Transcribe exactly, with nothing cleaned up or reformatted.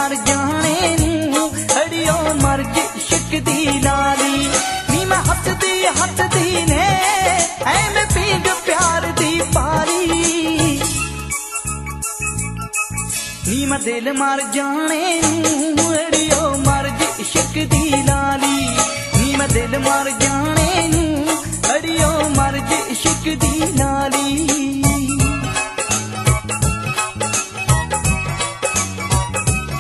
मर जाने नूं अड़ियो मर्ज इश्क दी लाली नी मैं हसदी हसदी ने ऐवें पींग प्यार दी पारी नी मैं दिल मर जाने नूं अड़ियो मर्ज इश्क दी लाली नी मैं दिल मर जाने नूं अड़ियो मर्ज इश्क दी लाली।